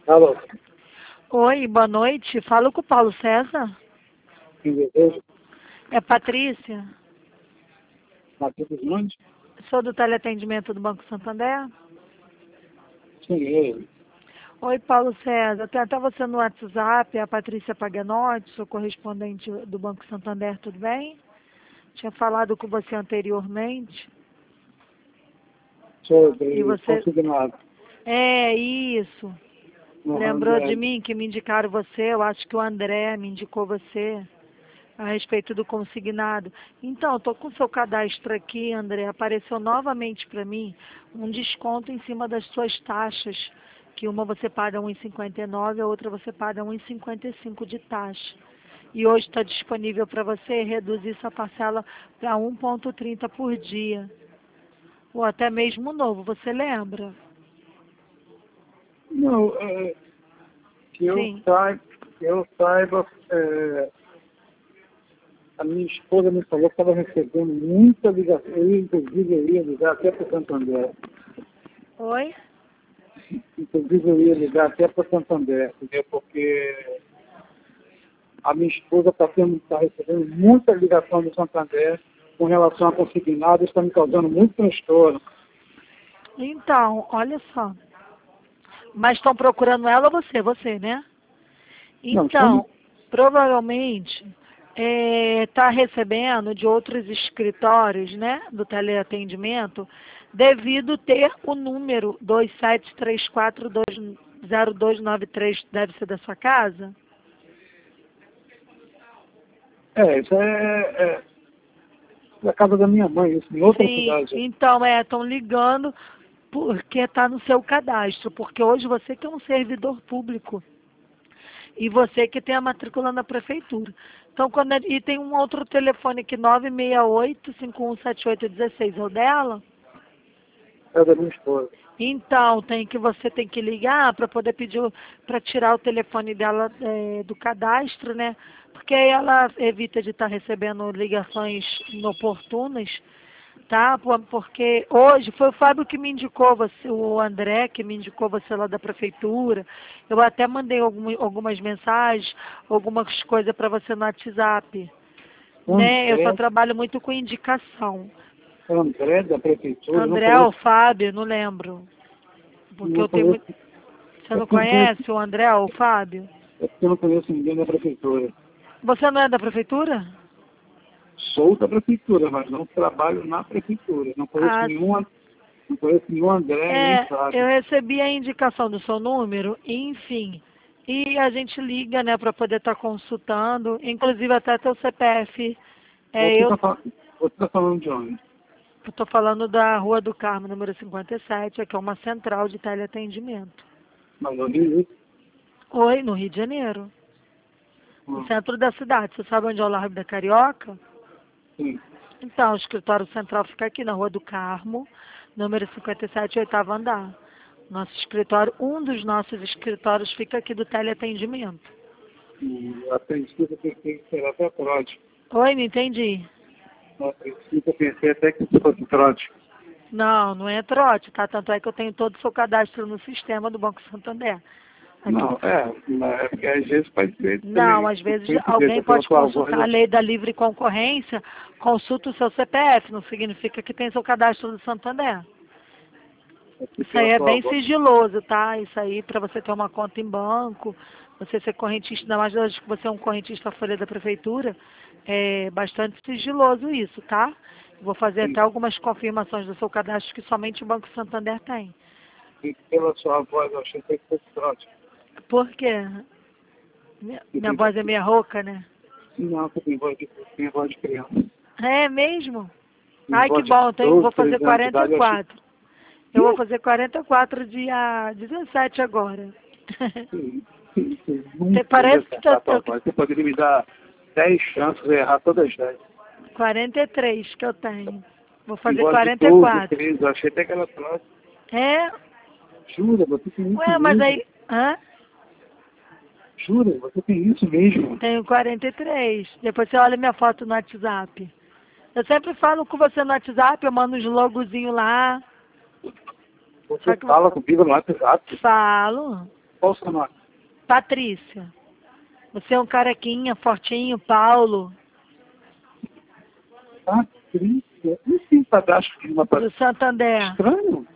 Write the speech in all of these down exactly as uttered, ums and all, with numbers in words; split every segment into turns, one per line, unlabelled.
Alô?
Oi, boa noite. Falo com o Paulo César.
Quem deseja?
É Patrícia.
Matheus dos Montes?
Sou do teleatendimento do Banco Santander.
Sim, ele.
Oi, Paulo César. Tem até você no WhatsApp, a Patrícia Paganotti, sou correspondente do Banco Santander, tudo bem? Tinha falado com você anteriormente.
Sobre
E você...
consignado.
É, isso.
No
Lembrou
André.
de mim que me indicaram você? Eu acho que o André me indicou você a respeito do consignado. Então, estou com o seu cadastro aqui, André. Apareceu novamente para mim um desconto em cima das suas taxas, que uma você paga um real e cinquenta e nove centavos, a outra você paga um real e cinquenta e cinco centavos de taxa. E hoje está disponível para você reduzir essa parcela para um real e trinta centavos por dia. Ou até mesmo novo, você lembra?
Não, é, que eu
Sim.
saiba, que eu saiba é, a minha esposa me falou que estava recebendo muita ligação. Eu, inclusive, eu ia ligar até para o Santander.
Oi?
Inclusive, eu ia ligar até para o Santander, entendeu? Porque a minha esposa está tá recebendo muita ligação do Santander com relação a consignado, isso está me causando muito transtorno.
Então, olha só. Mas estão procurando ela ou você? Você, né?
Não,
Então,
estamos...
provavelmente está recebendo de outros escritórios, né, do teleatendimento, devido ter o número dois sete três quatro dois zero dois nove três, deve ser da sua casa?
É, isso é, é da casa da minha mãe, isso em outra
Sim,
cidade.
então é, estão ligando porque está no seu cadastro, porque hoje você que é um servidor público e você que tem a matrícula na prefeitura. Então, quando é, e tem um outro telefone aqui, nove seis oito, cinco um sete oito um seis, é o dela?
É da minha esposa.
Então, tem que você tem que ligar para poder pedir para tirar o telefone dela é, do cadastro, né? Porque aí ela evita de estar recebendo ligações inoportunas, tá? Por- Porque hoje foi o Fábio que me indicou você, o André que me indicou você lá da prefeitura. Eu até mandei algum, algumas mensagens, algumas coisas para você no WhatsApp, né? Eu só
André,
trabalho muito com indicação.
André da prefeitura, eu não
André ou
conheço,
Fábio, não lembro. Porque
não
eu tenho
conheço,
muito. Você
é
não
porque eu não conheço,
conhece o André ou o Fábio?
é porque eu não conheço ninguém da prefeitura.
Você não é da prefeitura?
Sou da prefeitura, mas não trabalho na prefeitura. Não conheço
Ah,
nenhum, não conheço nenhum André, nem
é, eu
Fábio.
recebi a indicação do seu número, enfim. E a gente liga, né, para poder estar consultando, inclusive até teu C P F. É,
Você
eu
está falando de onde?
estou falando da Rua do Carmo, número cinquenta e sete, que é uma central de teleatendimento.
Mas eu vi isso.
Oi, no Rio de Janeiro, no
Hum,
centro da cidade. Você sabe onde é o Largo da Carioca?
Sim.
Então, o escritório central fica aqui na Rua do Carmo, número cinquenta e sete, oitavo andar. Nosso escritório, um dos nossos escritórios fica aqui do teleatendimento.
E a princípio eu pensei que era até trote.
Oi, não entendi.
A princípio eu pensei até que isso fosse trote.
Não, não é trote, tá? Tanto é que eu tenho todo o seu cadastro no sistema do Banco Santander. Aqui.
Não, é, mas é porque às vezes pode ser
Não,
também
às vezes alguém
coincidência pela
pode
tua
consultar
voz.
a lei da livre concorrência, consulta o seu C P F, não significa que tem seu cadastro do Santander.
Aqui
Isso aí
pela
é
tua
bem
voz.
sigiloso, tá? Isso aí para você ter uma conta em banco, você ser correntista, ainda mais hoje que você é um correntista folha da prefeitura, é bastante sigiloso isso, tá? Vou fazer
Sim,
até algumas confirmações do seu cadastro que somente o Banco Santander tem.
sim, pela sua voz eu achei até que fosse trote.
Por quê? Minha,
Você
minha
tem,
voz é meio rouca, né?
não, você tem voz de, tem voz de criança.
É mesmo?
Tem
Ai, que
voz de
bom, então eu vou
doze,
fazer
treze anos de
quarenta e
idade, eu achei.
quatro. Eu vou fazer quarenta e quatro dia dezessete agora.
Sim, sim, sim.
Você
Nunca ia
parece que tá,
acertar a tua voz. Você poderia me dar dez chances de errar todas as dez.
quarenta e três que eu tenho. Vou
Tem
fazer
voz de
quarenta e
doze,
quatro.
treze, eu achei até que era trote.
É?
Jura, você tem isso
Ué, mas
mesmo?
aí... Hã?
Jura, você tem isso mesmo?
Tenho quarenta e três. Depois você olha minha foto no WhatsApp. Eu sempre falo com você no WhatsApp, eu mando uns logozinhos lá.
Você
Só que eu
fala comigo no WhatsApp?
falo.
Qual o seu nome?
Patrícia. Você é um carequinha, fortinho, Paulo,
Patrícia? Não tem cadastro de uma
do
Patrícia.
Santander.
Estranho?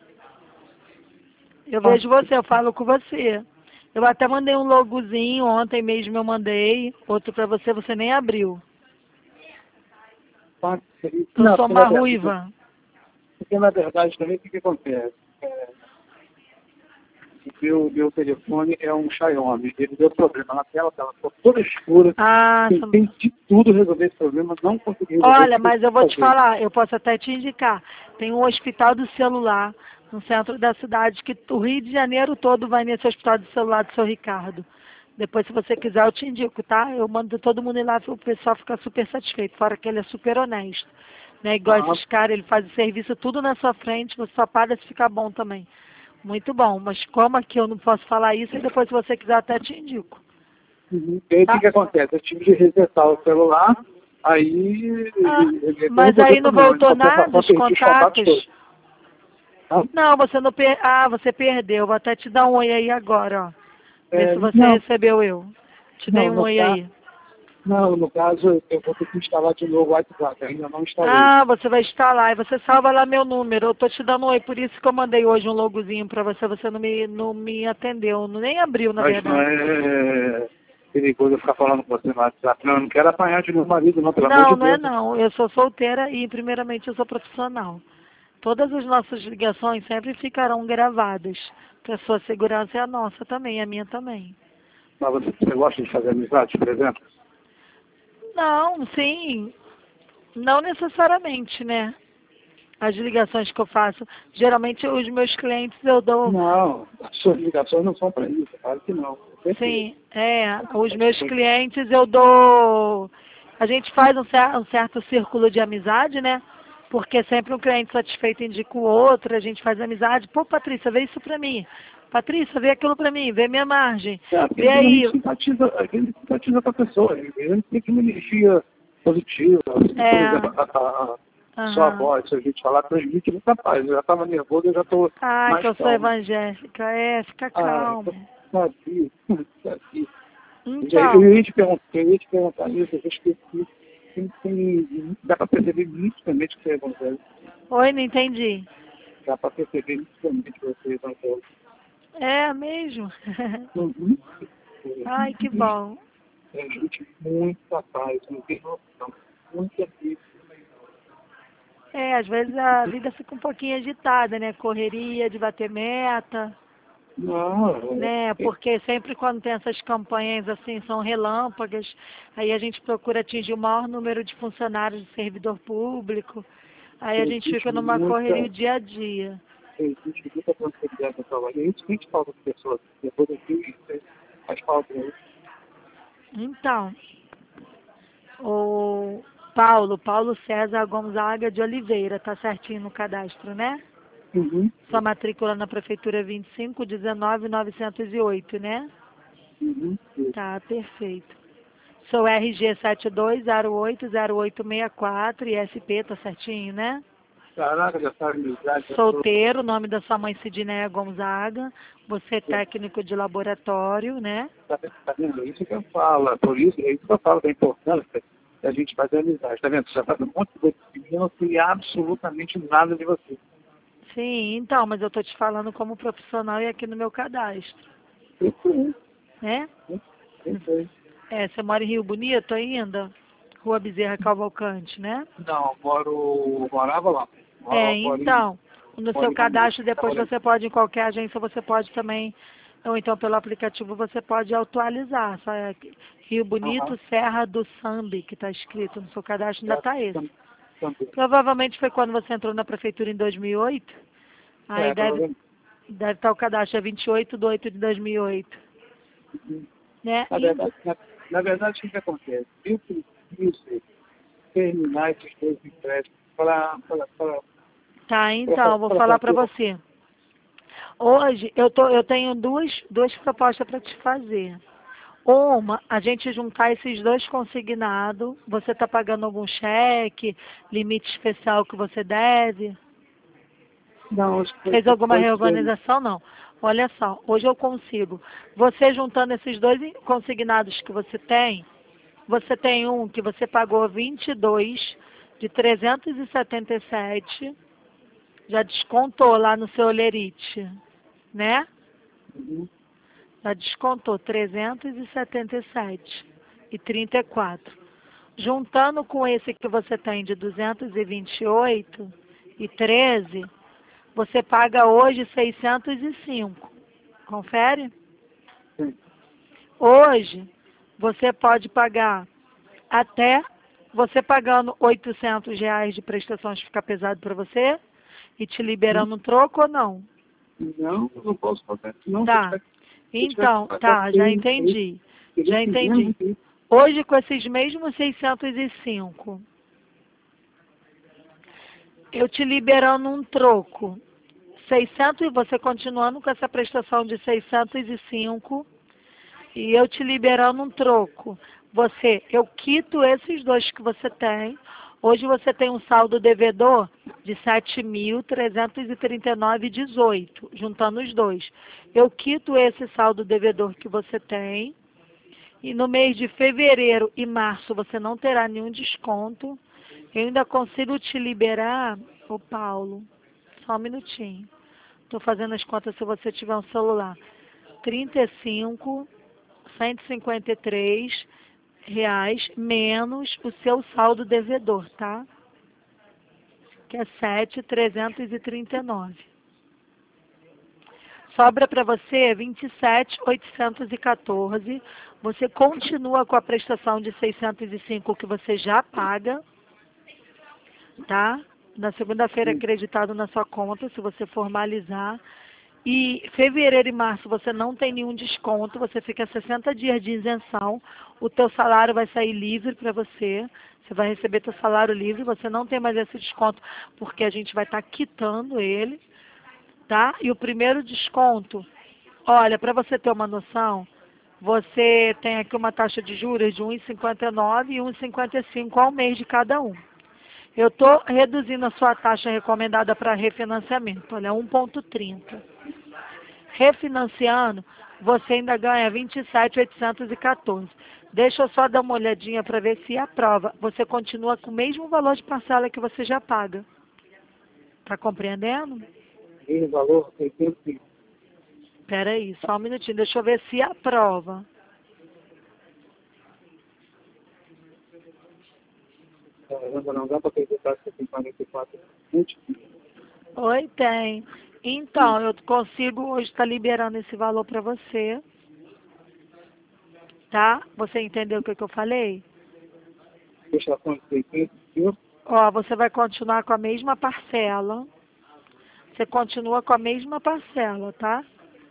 Eu vejo você, eu falo com você. Eu até mandei um logozinho, ontem mesmo eu mandei, outro pra você, você nem abriu.
Patrícia.
Eu
Não,
sou
porque
uma
na verdade-
ruiva.
Porque na verdade também o que, que acontece? É, o meu, meu telefone é um Xiaomi. Ele deu problema na tela, ela ficou toda escura.
Ah, são-
Tentei de tudo resolver esse problema, não consegui resolver.
olha,
tive
mas
que
eu vou te
fazer.
falar, eu posso até te indicar. Tem um hospital do celular no centro da cidade, que o Rio de Janeiro todo vai nesse hospital do celular do seu Ricardo. Depois, se você quiser, eu te indico, tá? Eu mando todo mundo ir lá, o pessoal fica super satisfeito, fora que ele é super honesto. Né? Igual
Ah.
esses caras, ele faz o serviço tudo na sua frente, você só paga se ficar bom também. Muito bom, mas como aqui eu não posso falar isso, e depois, se você quiser, até te indico.
Uhum. E aí o
Tá.
que, que acontece? Eu tive de resetar o celular, aí...
Ah,
ele-
mas
resolveu
aí não
o problema,
voltou
só- só-
nada,
só
os
perdi os contatos todos.
contatos?
Ah,
Não, você não per... Ah, você perdeu. Vou até te dar um oi aí agora, ó. Vê
é,
se você
não,
recebeu eu. Te dei
não,
um
no
oi
ca-
aí.
não, no caso eu vou ter que instalar de novo o WhatsApp, ainda não instalei.
Ah, você vai instalar e você salva lá meu número. Eu tô te dando um oi, por isso que eu mandei hoje um logozinho pra você. Você não me, não me atendeu, nem abriu, na
Mas não
verdade.
é perigoso eu ficar falando com você no WhatsApp. Não, eu não quero apanhar de meu marido, não, pelo amor
Não,
de
não é
Deus.
não. Eu sou solteira e, primeiramente, eu sou profissional. Todas as nossas ligações sempre ficarão gravadas. Pra sua segurança é a nossa também, a minha também.
Mas você, você gosta de fazer amizade, por exemplo?
Não, sim. Não necessariamente, né? As ligações que eu faço, geralmente os meus clientes eu dou,
Não, as suas ligações não são para isso, claro que não.
sim, é, os meus clientes eu dou, a gente faz um, cer um certo círculo de amizade, né? Porque sempre um cliente satisfeito indica o outro, a gente faz amizade. Pô, Patrícia, vê isso pra mim. Patrícia, vê aquilo pra mim, vê minha margem.
É, porque
Vê
a gente
aí.
simpatiza, a gente simpatiza com a pessoa, a gente tem que uma energia positiva, assim,
É.
por exemplo, a, a, a sua
Aham.
voz, se a gente falar, transmite muita paz. Eu já estava nervoso, eu já estou
Ai,
mais
que eu sou
calmo.
evangélica. É, fica
Ah,
calmo.
sabia, sabia.
Então,
Eu ia te perguntar, eu ia te perguntar isso, eu esqueci. Tem, tem, dá para perceber nitidamente que você é evangélico.
oi, não entendi.
Dá para perceber nitidamente que você é evangélico.
É mesmo?
Uhum.
Ai, que bom.
É gente muito capaz, não tem noção. Muito amigo.
É, às vezes a vida fica um pouquinho agitada, né? Correria de bater meta,
Não,
né?
é,
Porque sempre quando tem essas campanhas assim, são relâmpagas, aí a gente procura atingir o maior número de funcionários do servidor público, aí a gente
existe
fica numa correria o
muita,
dia a dia.
existe muita prosperidade no trabalho. É isso que a gente falta de pessoas. Depois aqui, faz falta. Né?
Então, o Paulo, Paulo César Gonzaga de Oliveira, tá certinho no cadastro, né?
Uhum.
Sua matrícula na prefeitura vinte e cinco, dezenove, novecentos e oito, né?
Uhum.
Tá, perfeito. Sou R G sete dois zero oito zero oito seis quatro e S P, tá certinho, né?
Caraca, já sabe amizade. já tô-
Solteiro, nome da sua mãe Sidneia Gonzaga. Você é técnico de laboratório, né?
Tá, tá vendo? É isso que eu falo. Por isso, é isso que eu falo da importância da gente fazer amizade. Tá vendo? Você já faz um monte de coisa de mim, eu não sei absolutamente nada de você.
Sim, então, mas eu tô te falando como profissional e aqui no meu cadastro,
Eu sei,
né?
eu sei.
É, você mora em Rio Bonito ainda? Rua Bezerra Cavalcante, né?
Não, moro, morava lá.
É,
Moro, moro em,
então, no
moro
seu
em Recife.
cadastro, depois
Moro em-
você pode, em qualquer agência, você pode também, ou então pelo aplicativo, você pode atualizar. Só é Rio
Aham.
Bonito, Serra do Sambi, que está escrito no seu cadastro, ainda
É,
está esse.
tam- também.
Provavelmente foi quando você entrou na prefeitura em dois mil e oito. Aí
É,
deve,
provavelmente.
deve estar o cadastro, é vinte e oito de oito de dois mil e oito. Né?
Na
E-
verdade, na, na verdade, o que que acontece? Eu preciso terminar esses dois empréstimos para
Tá, então, vou falar para
fazer.
você. Hoje eu, tô, eu tenho duas, duas propostas para te fazer. Uma, a gente juntar esses dois consignados. Você está pagando algum cheque, limite especial que você deve?
Não, acho que foi,
Fez alguma
foi isso mesmo.
reorganização? Não. Olha só, hoje eu consigo. Você juntando esses dois consignados que você tem, você tem um que você pagou vinte e dois de trezentos e setenta e sete, já descontou lá no seu Olerite, né?
Uhum.
Já descontou trezentos e setenta e sete e trinta e quatro. Juntando com esse que você tem de duzentos e vinte e oito e treze, você paga hoje seiscentos e cinco. Confere?
Sim.
Hoje, você pode pagar até, você pagando oitocentos reais de prestações ficar pesado para você e te liberando um troco ou não?
Não, eu não posso fazer. Não, se eu
Tá.
tiver, se eu tiver que
Então,
pagar
tá, já
seis,
entendi.
seis,
Já
seis,
entendi.
seis,
Hoje, com esses mesmos seiscentos e cinco, eu te liberando um troco, seiscentos, e você continuando com essa prestação de seiscentos e cinco, e eu te liberando um troco. Você, eu quito esses dois que você tem. Hoje você tem um saldo devedor de sete mil trezentos e trinta e nove vírgula dezoito, juntando os dois. Eu quito esse saldo devedor que você tem. E no mês de fevereiro e março você não terá nenhum desconto. Eu ainda consigo te liberar, ô Paulo, só um minutinho. Estou fazendo as contas se você tiver um celular. trinta e cinco, cento e cinquenta e três reais menos o seu saldo devedor, tá? Que é sete mil trezentos e trinta e nove. Sobra para você vinte e sete mil oitocentos e quatorze. Você continua com a prestação de seiscentos e cinco que você já paga, tá? Na segunda-feira acreditado na sua conta, se você formalizar. E fevereiro e março você não tem nenhum desconto, você fica sessenta dias de isenção. O teu salário vai sair livre para você. Você vai receber teu salário livre, você não tem mais esse desconto, porque a gente vai estar tá quitando ele, tá? E o primeiro desconto, olha, para você ter uma noção, você tem aqui uma taxa de juros de um vírgula cinquenta e nove e um vírgula cinquenta e cinco ao mês de cada um. Eu estou reduzindo a sua taxa recomendada para refinanciamento, olha, um vírgula trinta. Refinanciando, você ainda ganha vinte e sete mil oitocentos e quatorze. Deixa eu só dar uma olhadinha para ver se aprova. Você continua com o mesmo valor de parcela que você já paga. Está compreendendo?
esse valor, seiscentos e cinco.
Espera aí, só um minutinho. Deixa eu ver se aprova.
Caramba, não dá para acreditar que você tem quarenta e quatro. vinte.
Oi, tem. Então, eu consigo hoje estar liberando esse valor para você. Tá? Você entendeu o que, que eu falei?
Prestação de seiscentos e cinco.
Ó, você vai continuar com a mesma parcela. Você continua com a mesma parcela, tá?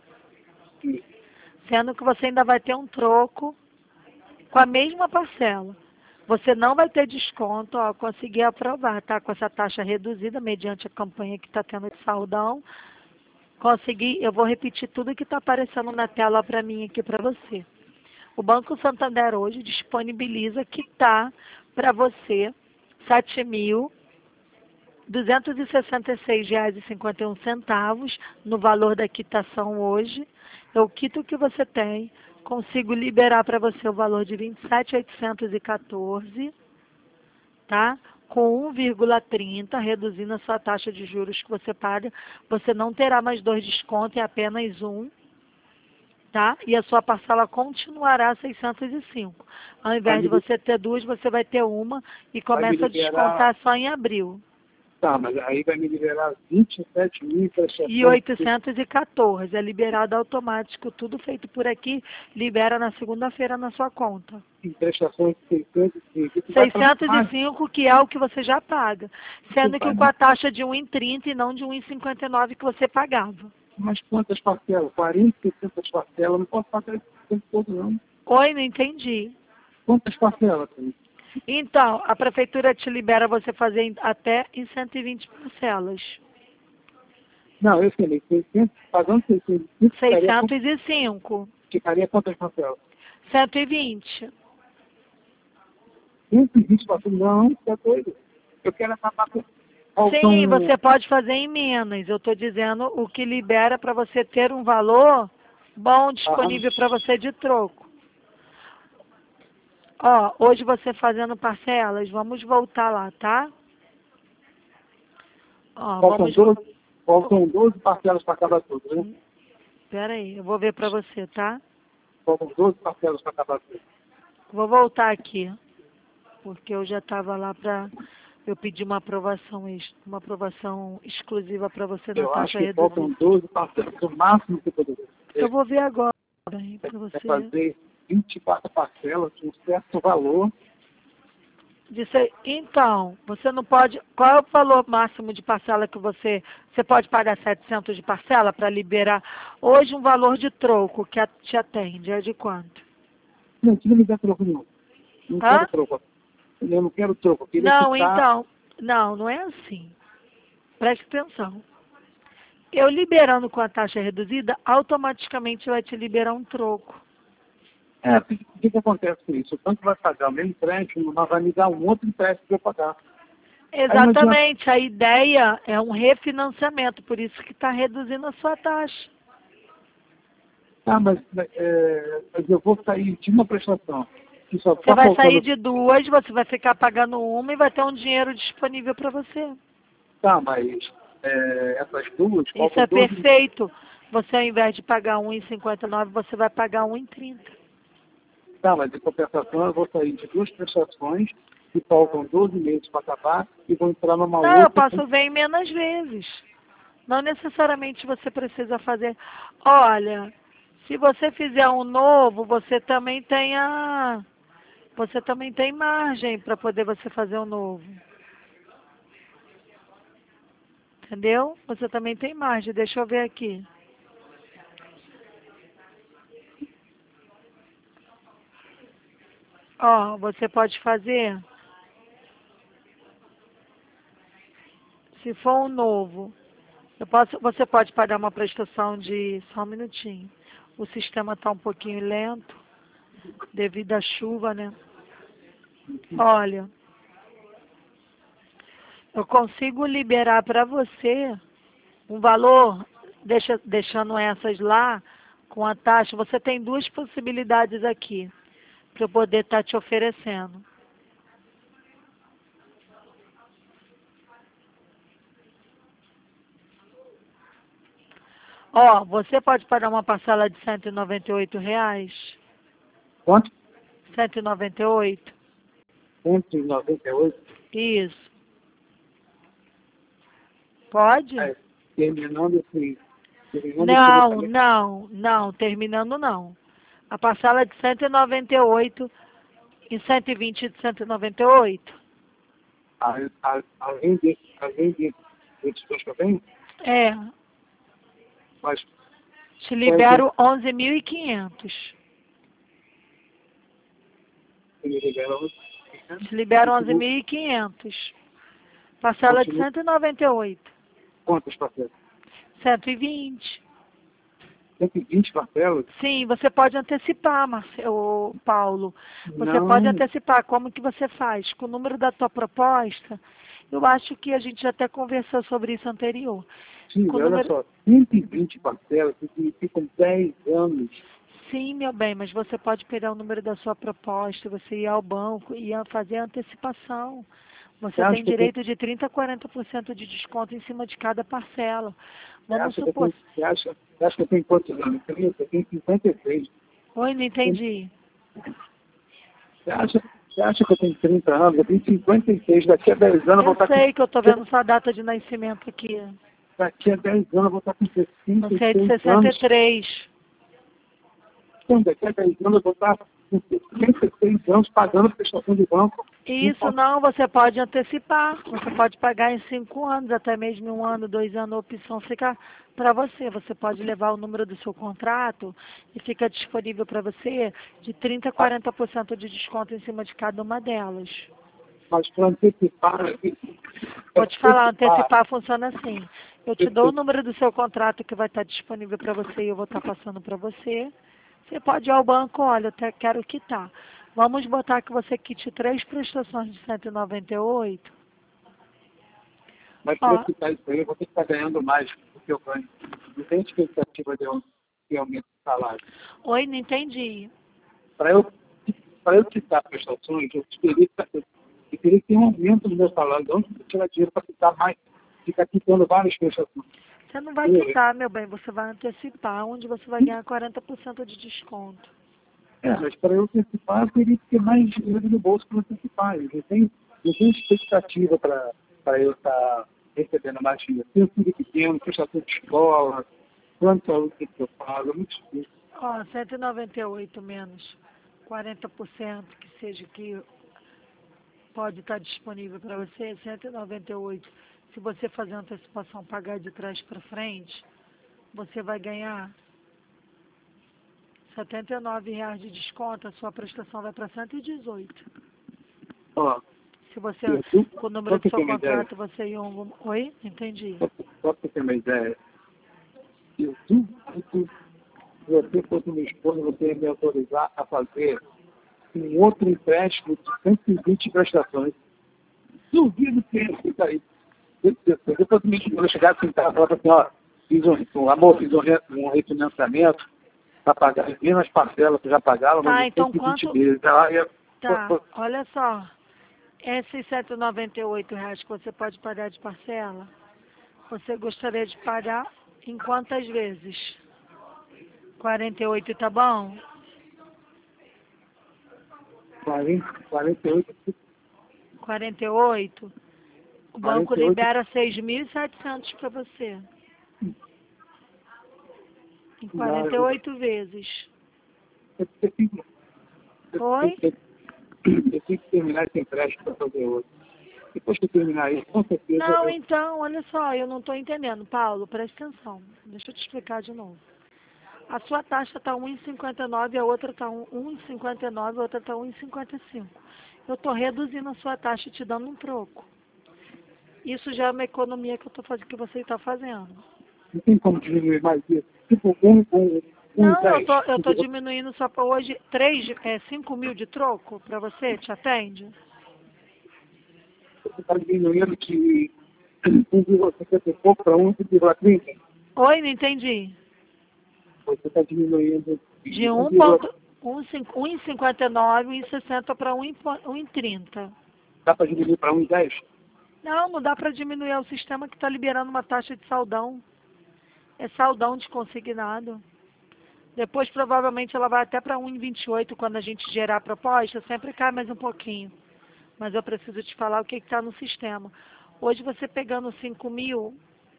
Sendo que você ainda vai ter um troco com a mesma parcela. Você não vai ter desconto, ó, conseguir aprovar, tá? Com essa taxa reduzida, mediante a campanha que está tendo de saldão. Consegui, eu vou repetir tudo que está aparecendo na tela para mim aqui para você. O Banco Santander hoje disponibiliza quitar para você sete mil duzentos e sessenta e seis reais e cinquenta e um centavos no valor da quitação hoje. Eu quito o que você tem, consigo liberar para você o valor de vinte e sete mil oitocentos e quatorze, tá? Com um vírgula trinta, reduzindo a sua taxa de juros que você paga. Você não terá mais dois descontos, é apenas um, tá? E a sua parcela continuará seiscentos e cinco. Ao invés de você ter duas, você vai ter uma e começa a descontar só em abril.
Tá, mas aí vai me liberar vinte e sete mil
E oitocentos e quatorze, é liberado automático, tudo feito por aqui, libera na segunda-feira na sua conta.
em prestações de seiscentos e cinco.
seiscentos e cinco, que é o que você já paga, sendo que com a taxa de um vírgula trinta e não de um vírgula cinquenta e nove que você pagava.
Mas quantas parcelas? quarenta, sessenta parcelas, não posso pagar esse tempo todo, não.
Oi, não entendi.
Quantas parcelas tem?
Então, a prefeitura te libera você fazer em- até em cento e vinte parcelas.
Não, eu sei, seiscentos, pagando seiscentos e cinco, ficaria,
seiscentos e cinco.
ficaria quantas parcelas?
cento e vinte.
cento e vinte parcelas? Não, você é doido. Eu quero acabar com, faltam...
Sim, você pode fazer em menos. Eu estou dizendo o que libera para você ter um valor bom disponível para você de troco. Ó, hoje você fazendo parcelas, vamos voltar lá, tá? Ó,
Faltam,
vamos...
doze, faltam doze parcelas para acabar tudo, né?
Pera aí, eu vou ver para você, tá?
Faltam doze parcelas para acabar tudo.
Vou voltar aqui, porque eu já estava lá para... Eu pedi uma aprovação, ex- uma aprovação exclusiva para você na
Eu acho
taxa
que faltam
reduzida.
doze parcelas. O máximo que eu poderia
Eu
fazer
vou ver agora para
é
você.
fazer vinte e quatro parcelas de um certo valor.
Disse, então, você não pode. Qual é o valor máximo de parcela que você. Você pode pagar setecentos de parcela para liberar hoje um valor de troco que a- te atende? É de quanto?
Não, que não me dá troco nenhum. Não
Hã?
quero troco. Eu não quero troco. Eu queria
Não,
quitar.
então. Não, não é assim. Preste atenção. Eu liberando com a taxa reduzida, automaticamente vai te liberar um troco.
É, o que, que, que acontece com isso? O banco vai pagar o meu empréstimo, mas vai me dar um outro empréstimo para eu pagar. Aí não adianta.
Exatamente, a ideia é um refinanciamento, por isso que está reduzindo a sua taxa.
Ah, mas, é, mas eu vou sair de uma prestação. Que só
Você
está
vai sair
faltando.
de duas, você vai ficar pagando uma e vai ter um dinheiro disponível para você.
Tá, mas é, essas duas
Isso
faltam
é
doze.
perfeito. Você, ao invés de pagar um e cinquenta e nove, você vai pagar um e trinta.
Tá, mas em compensação eu vou sair de duas prestações que faltam doze meses para acabar e vou entrar numa
Não, eu
outra.
posso ver em menos vezes. Não necessariamente você precisa fazer. Olha, se você fizer um novo, você também tem a, você também tem margem para poder você fazer um novo. Entendeu? Você também tem margem. Deixa eu ver aqui. Ó, você pode fazer, se for um novo, eu posso, você pode pagar uma prestação de, só um minutinho. O sistema está um pouquinho lento, devido à chuva, né? Olha, eu consigo liberar para você um valor, deixa, deixando essas lá, com a taxa. Você tem duas possibilidades aqui, para eu poder estar te oferecendo. Ó, você pode pagar uma parcela de cento e noventa e oito reais.
Quanto?
cento e noventa e oito.
cento e noventa e oito.
Isso. Pode?
É, terminando esse. Terminando esse
Não,
financiamento.
não, não, terminando não. A parcela de cento e noventa e oito e cento e vinte de cento e noventa e oito.
a- a- Além de, além de, desses dois que eu tenho,
É,
mas
te libero onze mil e quinhentos.
me liberam
Te libero onze mil e quinhentos. Parcela de
continua
cento e noventa e oito.
quantas parcelas?
cento e vinte.
cento e vinte parcelas?
Sim, você pode antecipar, Marcelo, Paulo. Você pode
Não,
antecipar. Como que você faz? Com o número da tua proposta, eu acho que a gente até conversou sobre isso anterior.
sim,
Com o
olha
número...
só, cento e vinte parcelas significam dez anos.
Sim, meu bem, mas você pode pegar o número da sua proposta, você ir ao banco e a- fazer a antecipação.
Você
Você
acha
tem
que eu tenho,
direito de trinta a quarenta por cento de desconto em cima de cada parcela.
você
Vamos
acha que eu
supor...
tenho, você acha, você acha que eu tenho quantos anos? trinta, eu tenho cinquenta e seis.
Oi, não entendi.
Você acha, você acha que eu tenho trinta anos? Eu tenho cinquenta e seis. Daqui a dez anos eu vou
Eu
estar
sei que eu tô
com...
vendo sua data de nascimento aqui.
Daqui a dez anos eu vou estar com
Você é de
sessenta e seis
sessenta e
anos.
três.
Então, daqui a dez anos eu vou estar com sessenta e seis anos pagando prestação de banco. Não
Isso
posso-
não, você pode antecipar. Você pode pagar em cinco anos, até mesmo em um ano, dois anos, a opção fica para você. Você pode levar o número do seu contrato e fica disponível para você de trinta a quarenta por cento de desconto em cima de cada uma delas.
Mas para antecipar...
Vou te falar,
antecipar,
antecipar funciona assim. Eu te dou o número do seu contrato que vai estar disponível para você e eu vou estar passando para você. Você pode ir ao banco, olha, eu até quero quitar. Vamos botar que você quite três prestações de cento e noventa e oito.
Mas
Ó,
para eu quitar isso aí, eu vou ter que estar ganhando mais do que eu ganho. Não tem expectativa de, um, de aumento de salário.
oi, não entendi.
Para eu, para eu quitar prestações, eu teria, que- eu teria que ter um aumento no meu salário. De onde eu tirar dinheiro para quitar mais, ficar quitando várias prestações?
Você não vai
Eu-
quitar, meu bem, você vai antecipar, onde você vai ganhar quarenta por cento de desconto.
É, mas para eu antecipar, eu teria que ter mais dinheiro no bolso para antecipar. Eu não tenho, não tenho expectativa para eu estar recebendo mais dinheiro. Tenho filho pequeno, prestação de escola, plano de saúde que eu pago, é muito difícil.
Ó, cento e noventa e oito menos quarenta por cento, que seja que pode estar disponível para você, cento e noventa e oito. Se você fazer a antecipação, pagar de trás para frente, você vai ganhar setenta e nove reais de desconto, a sua prestação vai para cento e dezoito.
Ó,
Se você,
eu, tu,
com o número
só
do
para
seu
ter uma ideia,
contrato, você ir um... Oi? Entendi.
só, só para ter uma ideia, eu duvido se você fosse minha esposa, você ia me autorizar a fazer um outro empréstimo de cento e vinte prestações. Duvido que ele fica aí. Depois minha esposa chegar assim, tá, falar assim, ó, fiz um, um amor, fiz um, re- um refinanciamento para pagar as mesmas parcelas que eu já pagava,
Tá,
mas em
então
cento e vinte
quanto...
meses. Ela ia,
Tá, olha só. Esses cento e noventa e oito reais que você pode pagar de parcela, você gostaria de pagar em quantas vezes? quarenta e oito, tá bom?
quarenta, quarenta e oito,
quarenta e oito. O banco
quarenta e oito,
libera seis mil e setecentos para você. Em quarenta e oito vezes.
eu tenho que eu
Oi?
tenho que- eu tenho que terminar esse empréstimo para fazer outro. Depois que eu terminar isso, com certeza
Não,
eu
então, olha só, eu não estou entendendo. Paulo, presta atenção. Deixa eu te explicar de novo. A sua taxa está um vírgula cinquenta e nove, a outra está um vírgula cinquenta e nove, a outra está um vírgula cinquenta e cinco. Eu estou reduzindo a sua taxa e te dando um troco. Isso já é uma economia que eu tô fazendo, que você está fazendo.
não tem como diminuir mais isso. Tipo, um, um, um
Não, eu
dez.
tô, eu tô diminuindo só para hoje três, é, cinco mil de troco para você, te atende?
Você está diminuindo de um vírgula cinquenta e pouco para um vírgula trinta.
Oi, não entendi.
Você está diminuindo
De
de um
um
vírgula
vírgula cinquenta e nove, um vírgula sessenta para um vírgula trinta.
dá para diminuir para um vírgula dez?
Não, não dá para diminuir, é o sistema que está liberando uma taxa de saldão. É saldão de consignado. Depois, provavelmente, ela vai até para um vírgula vinte e oito quando a gente gerar a proposta, sempre cai mais um pouquinho. Mas eu preciso te falar o que está no sistema. Hoje, você pegando cinco mil,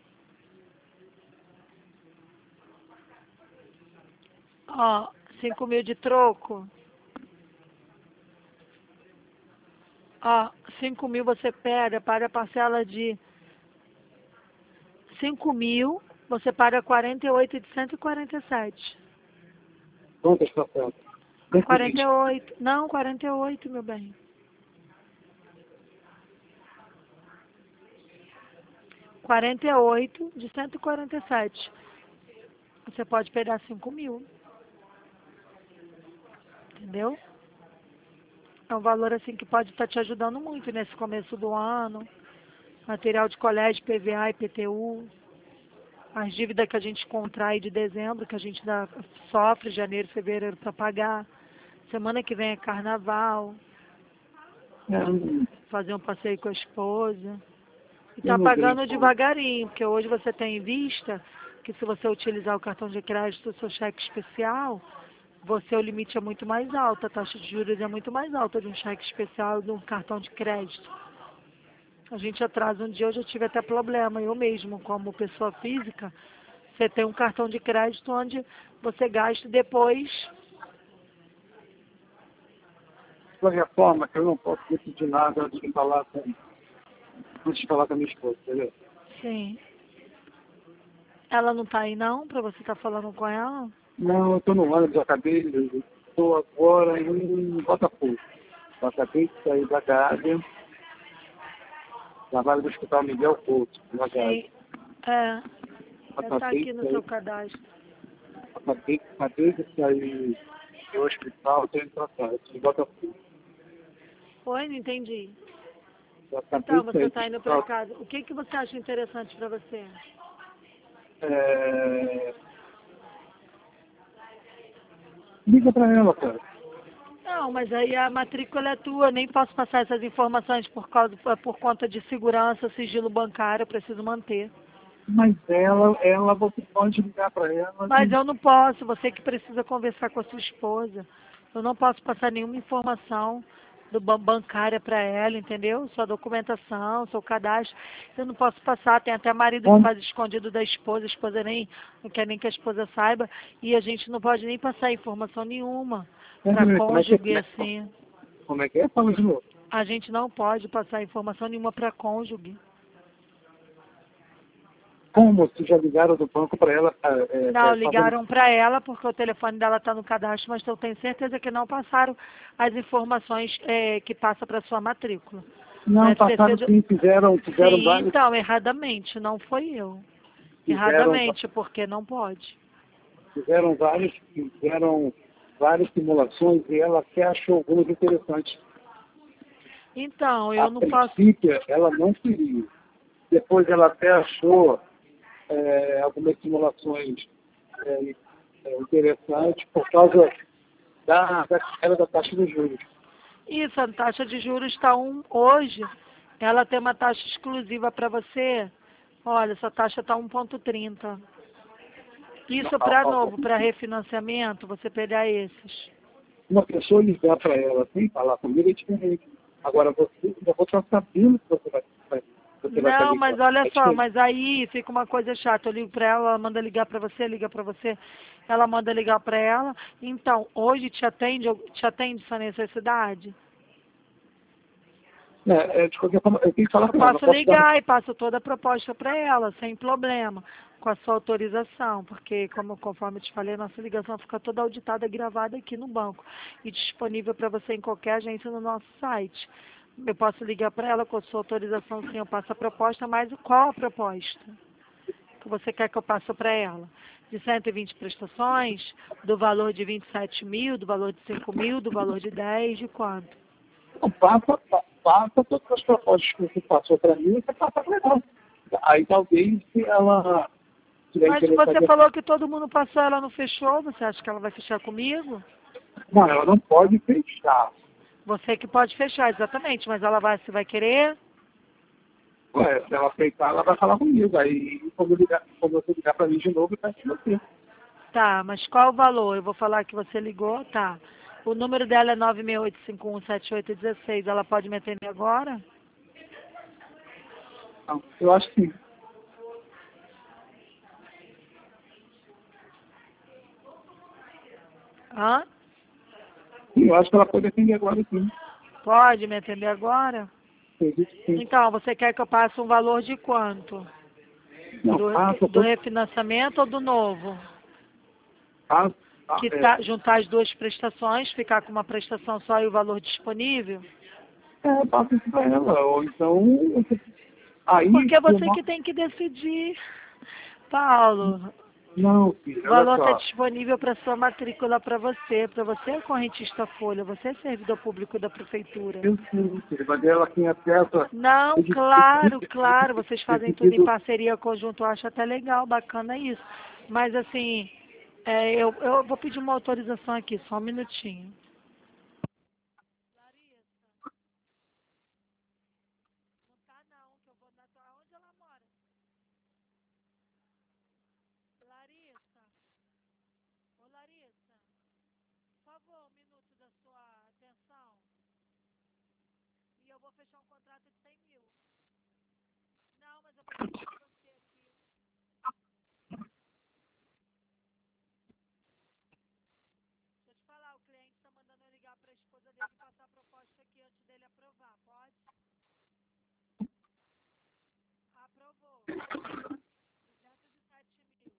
ó, cinco mil de troco, ó, cinco mil você pega, paga a parcela de cinco mil, você paga quarenta e oito de cento e quarenta e sete.
Quantas parcelas?
quarenta e oito, não, quarenta e oito, meu bem. quarenta e oito de cento e quarenta e sete. Você pode pegar cinco mil. Entendeu? É um valor assim que pode estar te ajudando muito nesse começo do ano. Material de colégio, P V A e P T U. As dívidas que a gente contrai de dezembro, que a gente dá, sofre janeiro, fevereiro para pagar. Semana que vem é carnaval.
Não,
Fazer um passeio com a esposa. E
eu
tá
não ganho
pagando
pouco.
devagarinho, porque hoje você tem em vista que se você utilizar o cartão de crédito, o seu cheque especial, você, o limite é muito mais alto, a taxa de juros é muito mais alta de um cheque especial e de um cartão de crédito. A gente atrasa um dia, eu já tive até problema, eu mesmo, como pessoa física, você tem um cartão de crédito onde você gasta e depois...
De qualquer forma, que eu não posso decidir nada antes de falar com, antes de falar com a minha esposa, entendeu?
Sim. Ela não tá aí não, pra você estar falando com ela?
Não, eu estou no ônibus, eu acabei, estou agora em Botafogo. Eu acabei de sair da Gávea, trabalho no Hospital Miguel Couto, na Gávea.
Sim. É. Deve estar
Acabei
aqui
de
no seu
sair,
cadastro.
acabei, acabei de sair do hospital, estou indo para casa, estou em Botafogo.
Oi, não entendi.
Já tá
Então,
tudo
você
feito.
está indo para casa. O que, que você acha interessante para você?
É... Liga para ela, cara.
Não, mas aí a matrícula é tua, nem posso passar essas informações por causa por conta de segurança, sigilo bancário, eu preciso manter.
Mas ela, ela, você pode ligar para ela.
Mas
E...
eu não posso, você que precisa conversar com a sua esposa. Eu não posso passar nenhuma informação do ban- bancária para ela, entendeu? Sua documentação, seu cadastro. Eu não posso passar, tem até marido que
Como,
faz escondido da esposa, a esposa nem não quer nem que a esposa saiba, e a gente não pode nem passar informação nenhuma para
como é que
cônjuge
é?
assim.
Como é que é? Fala de novo.
A gente não pode passar informação nenhuma para cônjuge.
Como se já ligaram do banco para ela é,
Não,
é, fazendo...
ligaram para ela porque o telefone dela está no cadastro, mas eu tenho certeza que não passaram as informações é, que passa para sua matrícula.
Não,
Deve ter
passaram
sido.
sim, fizeram, fizeram
Sim,
vários,
então, erradamente, não foi eu.
fizeram,
Erradamente, porque não pode.
fizeram vários, fizeram várias simulações e ela até achou algumas interessantes.
Então,
A
eu não posso.
princípio, ela não queria. Depois ela até achou é, algumas simulações é, é, interessantes por causa da, da queda da taxa de juros.
Isso, a taxa de juros está um hoje. Ela tem uma taxa exclusiva para você. Olha, essa taxa está um vírgula trinta. Isso para novo, para refinanciamento, você pegar esses.
Uma pessoa ligar para ela sem falar comigo é diferente. Agora, você, eu vou estar sabendo que você vai, vai, você vai estar
Não, mas
ligando.
olha
É
só,
diferente.
mas aí fica uma coisa chata. Eu ligo para ela, ela manda ligar para você, liga para você, ela manda ligar para ela. Então, hoje te atende, te atende sua necessidade?
É, é, de qualquer forma, eu tenho que falar
Eu
com ela. Não
posso
posso dar...
ligar e passo toda a proposta para ela, sem problema, com a sua autorização, porque, como conforme eu te falei, a nossa ligação fica toda auditada e gravada aqui no banco e disponível para você em qualquer agência no nosso site. Eu posso ligar para ela com a sua autorização, sim, eu passo a proposta, mas qual a proposta que você quer que eu passe para ela? De cento e vinte prestações, do valor de vinte e sete mil, do valor de cinco mil, do valor de dez, de quanto?
Não, passa, pa- passa todas as propostas que você passou para mim, você passa para ela. Aí talvez se ela tiver
Mas você
interessada...
falou que todo mundo passou, ela não fechou, você acha que ela vai fechar comigo?
Não, ela não pode fechar.
Você que pode fechar, exatamente, mas ela vai, se vai querer?
Ué, se ela aceitar, ela vai falar comigo. Aí, quando, eu ligar, quando você ligar para mim de novo, vai ser você.
Tá, mas qual o valor? Eu vou falar que você ligou, tá. O número dela é nove seis oito cinco um sete oito um seis. Ela pode me atender agora?
Então, eu acho que sim.
Hã?
Sim, eu acho que ela pode atender agora sim.
Pode me atender agora?
Acredito que sim.
Então, você quer que eu passe um valor de quanto?
Não,
Do,
passa,
do
todo,
refinanciamento ou do novo?
passa, ah,
Que
é,
tá, juntar as duas prestações, ficar com uma prestação só e o valor disponível?
é, passa isso para ela. Ou então, você- aí,
Porque é
se eu
você
não,
que tem que decidir. Paulo,
não,
o
filho, olha
valor está
só.
disponível para sua matrícula para você, para você é correntista Folha, você é servidor público da prefeitura.
Eu sim, filho, mas ela tem acesso a...
Não,
Eu
claro,
decido,
claro, vocês
eu
fazem tudo em
decido,
parceria conjunto, eu acho até legal, bacana isso. Mas assim, é, eu, eu vou pedir uma autorização aqui, só um minutinho. Larissa, ô Larissa, por favor, um minuto da sua atenção. E eu vou fechar um contrato de cem mil. Não, mas eu vou pedir pra você aqui. Deixa eu te falar, o cliente está mandando eu ligar para a esposa dele e passar a proposta aqui antes dele aprovar, pode? Aprovou. duzentos e sete mil.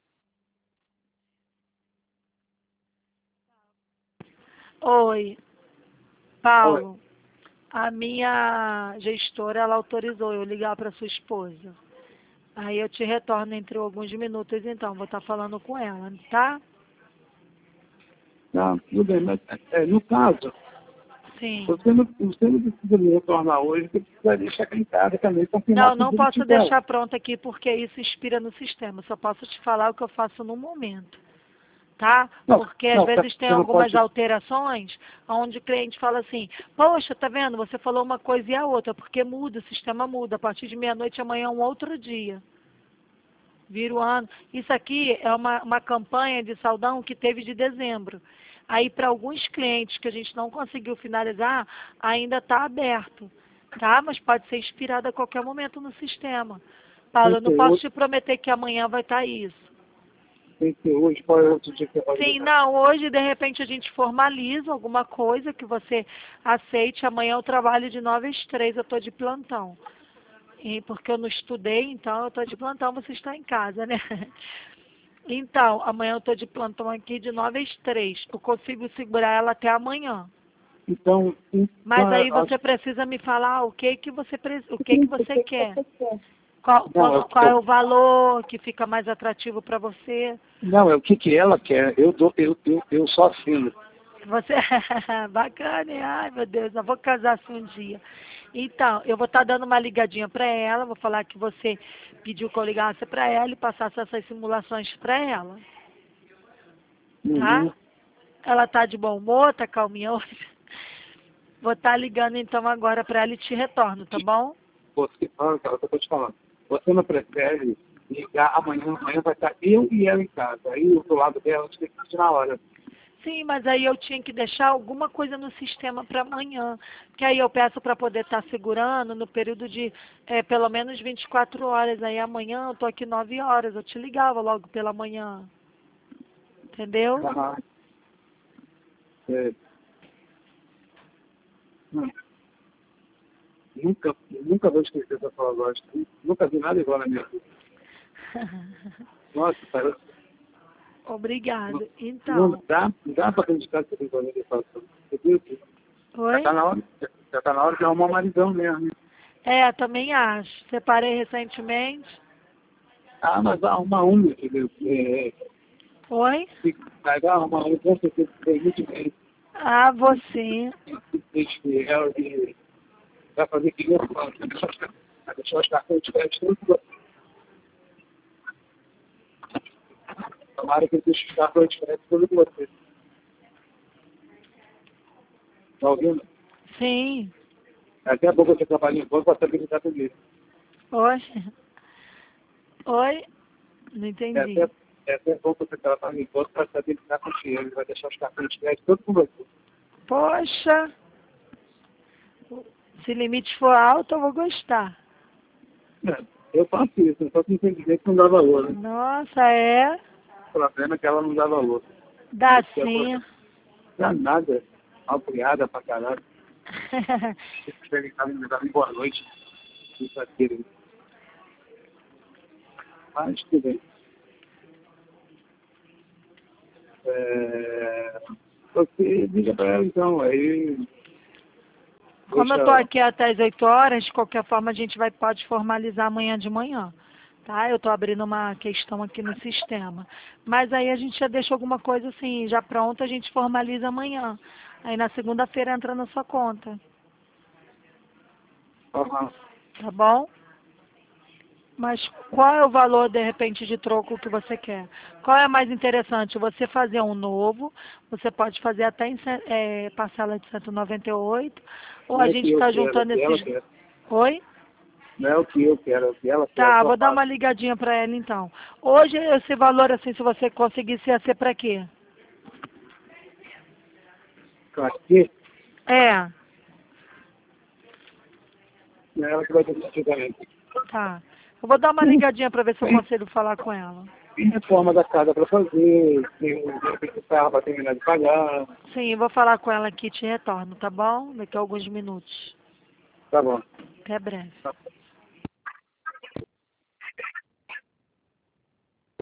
Oi,
olha,
Paulo. A minha gestora, ela autorizou eu ligar para sua esposa. Aí eu te retorno entre alguns minutos, então. Vou estar falando com ela, tá?
tá, tudo bem, mas é, no caso,
Sim.
Você não, você não precisa me retornar hoje, você precisa deixar aqui em casa também, confirmar
Não, não
tudo que
posso
tiver.
deixar pronto aqui porque isso inspira no sistema. Só posso te falar o que eu faço no momento. Tá?
Não,
Porque às
não,
vezes tem
você não
algumas
pode.
alterações onde o cliente fala assim, poxa, tá vendo? Você falou uma coisa e a outra, porque muda, o sistema muda. A partir de meia-noite amanhã é um outro dia. Vira o ano. Isso aqui é uma, uma campanha de saldão que teve de dezembro. Aí, para alguns clientes que a gente não conseguiu finalizar, ainda está aberto. Tá? Mas pode ser expirado a qualquer momento no sistema. Paulo,
Tem
eu
que
não
ser
posso
hoje,
te prometer que amanhã vai estar isso.
tem que ser hoje, qual é outro dia que você pode
Sim,
ligar?
não, hoje de repente a gente formaliza alguma coisa que você aceite. Amanhã eu trabalho de nove às três, eu estou de plantão. E porque eu não estudei, então eu estou de plantão, você está em casa, né? Então, amanhã eu estou de plantão aqui de nove às três. Eu consigo segurar ela até amanhã.
Então,
Mas
então
aí
eu
você
acho
precisa me falar o que que você pre- o que que
que
você quer. Qual,
não, é
qual,
o que
qual é
eu,
o valor que fica mais atrativo para você?
não, é o que, que ela quer. Eu, dou, eu, eu, eu só assino.
Você bacana, hein? Ai, meu Deus, eu vou casar assim um dia. Então, eu vou estar dando uma ligadinha para ela, vou falar que você pediu que eu ligasse para ela e passasse essas simulações para ela, tá?
Uhum.
Ela tá de bom humor, tá calminha hoje. Vou estar ligando então agora para ela e te retorno, tá bom?
Você, ah, cara, eu tô te falando. Você não prefere ligar amanhã, amanhã vai estar eu e ela em casa. Aí o do lado dela, a gente tem que assistir na hora.
Sim, mas aí eu tinha que deixar alguma coisa no sistema para amanhã. Que aí eu peço para poder estar segurando no período de é, pelo menos vinte e quatro horas. Aí amanhã eu tô aqui nove horas. Eu te ligava logo pela manhã. Entendeu?
Ah, é. Hum. Nunca, nunca vou esquecer essa sua voz. Nunca vi nada igual na minha vida. Nossa, parece.
Obrigada.
Não
Então,
dá, não dá para acreditar que você tem coisa de fato. Você viu? Já tá
oi?
na hora, já tá na hora de arrumar um maridão mesmo. Né?
É, também acho. Separei recentemente.
Ah, mas vai arrumar um, meu filho. É,
Oi?
se vai arrumar um, com certeza que tem muito bem.
Ah, você.
Fiel e vai fazer que nem eu falo. Vai deixar os cartões de crédito tudo. Tomara que ele deixe os cartões de crédito tudo com você. Tá ouvindo?
Sim.
Daqui a pouco você trabalha em banco para saber lidar com isso.
Oi? Oi? Não
É
entendi.
até, é até bom você trabalhar em banco para saber lidar com dinheiro. Ele vai deixar os cartões de crédito tudo com você.
Poxa, se o limite for alto, eu vou gostar.
É, eu faço isso, só que infelizmente não dá valor, né?
Nossa, é?
O problema é que ela não dá valor.
Dá
Porque ela
sim.
dá nada, mal criada pra caralho. Chega em casa e me dá uma boa noite. Isso aqui. Mas tudo bem. É, você liga pra ela então, aí
Como eu
deixa.
tô aqui até as oito horas, de qualquer forma a gente vai pode formalizar amanhã de manhã. Tá? Eu tô abrindo uma questão aqui no sistema. Mas aí a gente já deixa alguma coisa assim, já pronta, a gente formaliza amanhã. Aí na segunda-feira entra na sua conta.
Aham.
Tá bom? Mas qual é o valor, de repente, de troco que você quer? Qual é mais interessante? Você fazer um novo, você pode fazer até em ce- eh, parcela de cento e noventa e oito, ou
Não
a
é o
gente
que eu
está
quero, é o
juntando
que ela
esses...
quer.
Oi?
Não é o que eu quero, é o que ela quer,
Tá,
só
vou dar
faço.
uma ligadinha para ela então. Hoje, esse valor, assim, se você conseguisse, ia ser para quê?
Aqui,
É,
é ela que vai decidir também.
tá. Eu vou dar uma
Tem,
ligadinha para ver se eu
tem,
consigo falar com ela.
tem reforma da casa para fazer, tem o carro para terminar de pagar.
Sim, eu vou falar com ela aqui e te retorno, tá bom? Daqui a alguns minutos.
Tá bom.
Até breve.
Tá.